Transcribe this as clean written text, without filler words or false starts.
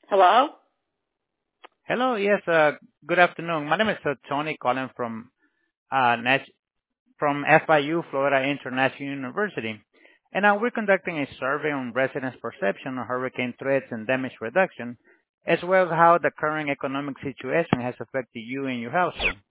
Hello? Hello. Yes, good afternoon. My name is Tony calling from from FIU, Florida International University. And we're conducting a survey on residents' perception of hurricane threats and damage reduction, as well as how the current economic situation has affected you and your household.